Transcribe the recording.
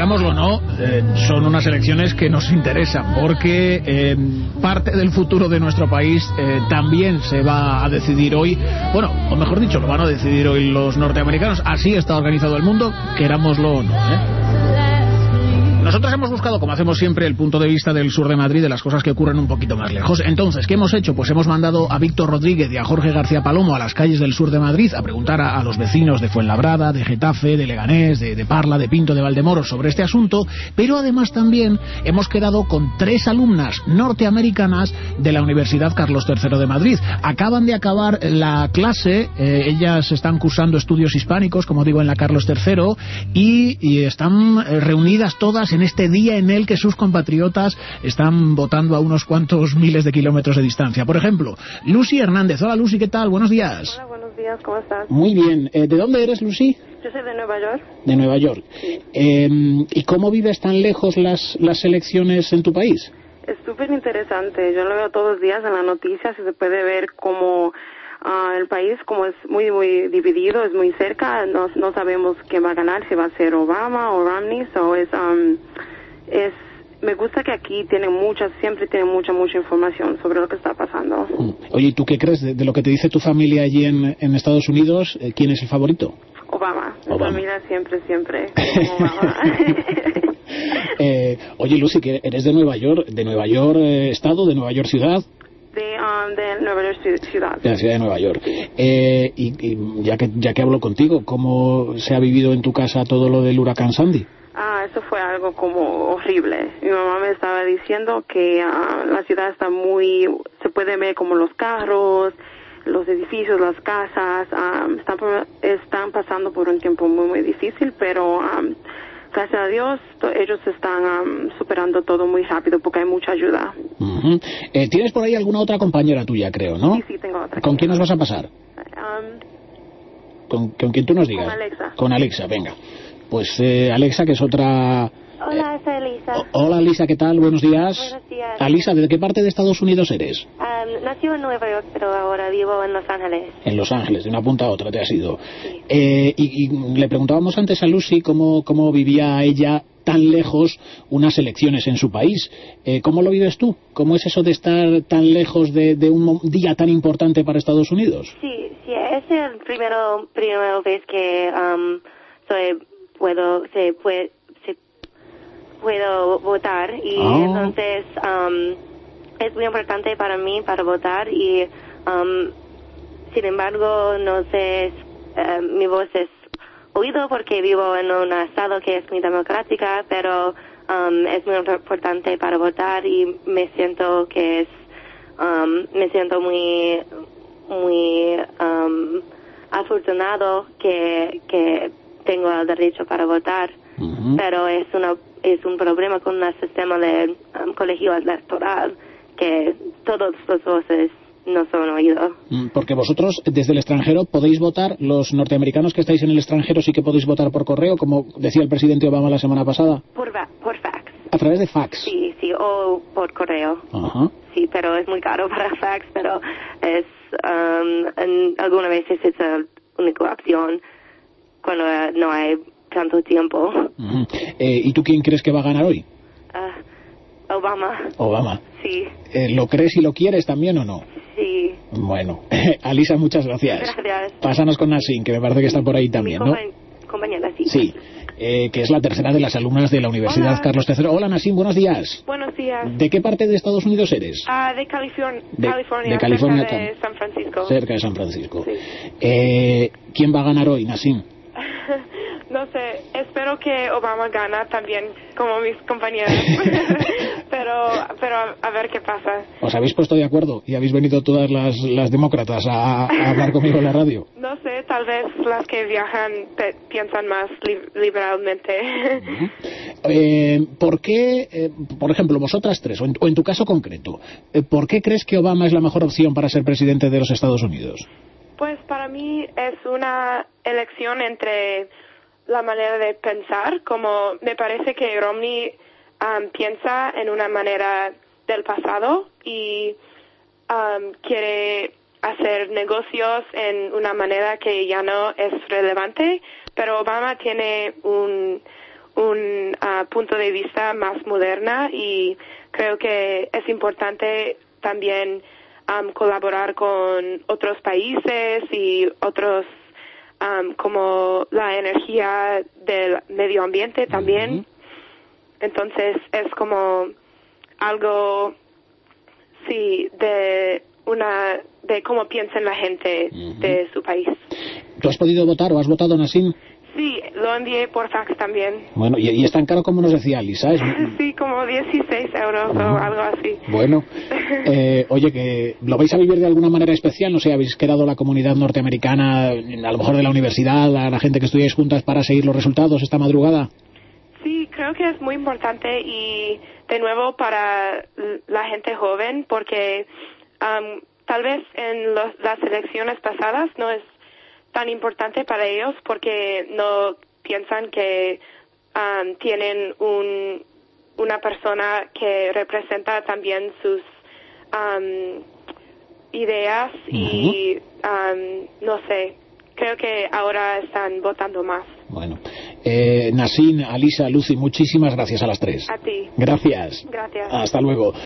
querámoslo o no, son unas elecciones que nos interesan, porque parte del futuro de nuestro país también se va a decidir hoy, bueno, o mejor dicho, lo van a decidir hoy los norteamericanos. Así está organizado el mundo, querámoslo o no, Nosotros hemos buscado, como hacemos siempre, el punto de vista del sur de Madrid, de las cosas que ocurren un poquito más lejos. Entonces, ¿qué hemos hecho? Pues hemos mandado a Víctor Rodríguez y a Jorge García Palomo a las calles del sur de Madrid a preguntar a los vecinos de Fuenlabrada, de Getafe, de Leganés, de Parla, de Pinto, de Valdemoro sobre este asunto, pero además también hemos quedado con 3 alumnas norteamericanas de la Universidad Carlos III de Madrid. Acaban de acabar la clase, ellas están cursando estudios hispánicos, como digo, en la Carlos III, y están reunidas todas en este día en el que sus compatriotas están votando a unos cuantos miles de kilómetros de distancia. Por ejemplo, Lucy Hernández. Hola, Lucy, ¿qué tal? Buenos días. Hola, buenos días, ¿cómo estás? Muy bien. ¿De dónde eres, Lucy? Yo soy de Nueva York. De Nueva York. Sí. ¿Y cómo vives tan lejos las elecciones en tu país? Es súper interesante. Yo lo veo todos los días en las noticias y se puede ver cómo el país, como es muy, muy dividido, es muy cerca. No sabemos quién va a ganar, si va a ser Obama o Romney. Me gusta que aquí siempre tienen mucha información sobre lo que está pasando. Oye, ¿y tú qué crees de lo que te dice tu familia allí en Estados Unidos? ¿Quién es el favorito? Obama. Mi familia siempre Obama. Oye, Lucy, que eres de Nueva York estado, de Nueva York ciudad. De Nueva York ciudad. De la ciudad de Nueva York. Y ya que hablo contigo, ¿cómo se ha vivido en tu casa todo lo del huracán Sandy? Eso fue algo como horrible. Mi mamá me estaba diciendo que la ciudad está se puede ver como los carros, los edificios, las casas, están pasando por un tiempo muy, muy difícil, pero gracias a Dios ellos están superando todo muy rápido porque hay mucha ayuda. Uh-huh. ¿Tienes por ahí alguna otra compañera tuya, creo, no? Sí, tengo otra. ¿Con quién nos vas a pasar? ¿Con quién tú nos digas? Con Alexa. Con Alexa, venga. Pues Alexa, que es otra... Hola, soy Elisa. Hola, Elisa, ¿qué tal? Buenos días. Buenos días. Alisa, ¿de qué parte de Estados Unidos eres? Nací en Nueva York, pero ahora vivo en Los Ángeles. En Los Ángeles, de una punta a otra te has ido. Sí. Y le preguntábamos antes a Lucy cómo vivía ella tan lejos unas elecciones en su país. ¿Cómo lo vives tú? ¿Cómo es eso de estar tan lejos de un día tan importante para Estados Unidos? Sí, es el primera vez que puedo votar y entonces es muy importante para mí para votar y sin embargo no sé, mi voz es oído porque vivo en un estado que es muy democrática, pero es muy importante para votar y me siento muy afortunado que tengo el derecho para votar. Uh-huh. Pero es un problema con el sistema de colegio electoral que todas las voces no son oídos. Porque vosotros desde el extranjero podéis votar, los norteamericanos que estáis en el extranjero sí que podéis votar por correo, como decía el presidente Obama la semana pasada. Por fax. ¿A través de fax? Sí, o por correo. Uh-huh. Sí, pero es muy caro para fax, pero algunas veces es la única opción cuando no hay tanto tiempo. Uh-huh. ¿Y tú quién crees que va a ganar hoy? Obama. Sí. ¿Lo crees y lo quieres también o no? Sí. Bueno, Alisa, muchas gracias. Gracias. Pásanos con Nassim, que me parece que está por ahí también, ¿no? Compañera, sí. Sí, que es la tercera de las alumnas de la Universidad Hola. Carlos III. Hola, Nassim, buenos días. Buenos días. ¿De qué parte de Estados Unidos eres? De California. De California, cerca de San Francisco. Cerca de San Francisco. Sí. ¿Quién va a ganar hoy, Nassim? No sé, espero que Obama gana también, como mis compañeros. pero a ver qué pasa. ¿Os habéis puesto de acuerdo y habéis venido todas las demócratas a hablar conmigo en la radio? No sé, tal vez las que viajan piensan más liberalmente. ¿Por qué, por ejemplo, vosotras tres, o en tu caso concreto, ¿por qué crees que Obama es la mejor opción para ser presidente de los Estados Unidos? Pues para mí es una elección entre la manera de pensar, como me parece que Romney piensa en una manera del pasado y quiere hacer negocios en una manera que ya no es relevante, pero Obama tiene punto de vista más moderna, y creo que es importante también colaborar con otros países y otros como la energía del medio ambiente también. Entonces es como algo, sí, de cómo piensa la gente de su país. ¿Tú has podido votar o has votado, Nassim? Sí, lo envié por fax también. Bueno, y es tan caro como nos decía Lisa, ¿sabes? Sí, como 16 euros o algo así. Bueno, oye, que ¿lo vais a vivir de alguna manera especial? No sé, ¿habéis quedado la comunidad norteamericana, a lo mejor de la universidad, la gente que estudiáis juntas para seguir los resultados esta madrugada? Sí, creo que es muy importante, y de nuevo para la gente joven, porque tal vez en las elecciones pasadas no es tan importante para ellos porque no piensan que tienen una persona que representa también sus ideas y no sé, creo que ahora están votando más. Bueno, Nassim, Alisa, Lucy, muchísimas gracias a las tres. A ti. Gracias. Gracias. Hasta luego.